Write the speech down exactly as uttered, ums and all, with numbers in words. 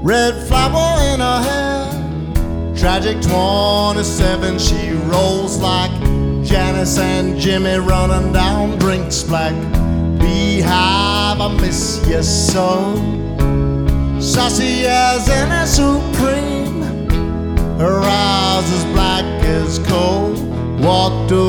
red flower in her hair. Tragic twenty-seven, she rolls like Janice and Jimmy running down Brinks Black. Beehive, I miss you so. Saucy as any supreme, her eyes as black as coal. Walked